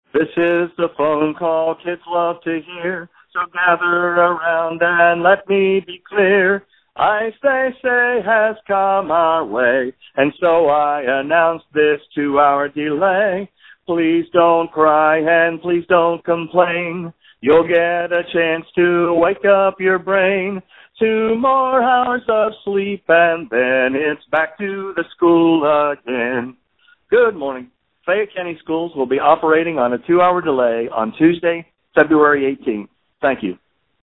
This is the phone call kids love to hear. So gather around and let me be clear. Ice, they say, has come our way, and so I announce this 2-hour delay. Please don't cry and please don't complain. You'll get a chance to wake up your brain. 2 more hours of sleep and then it's back to the school again. Good morning. Fayette County Schools will be operating on a 2-hour delay on Tuesday, February 18th. Thank you.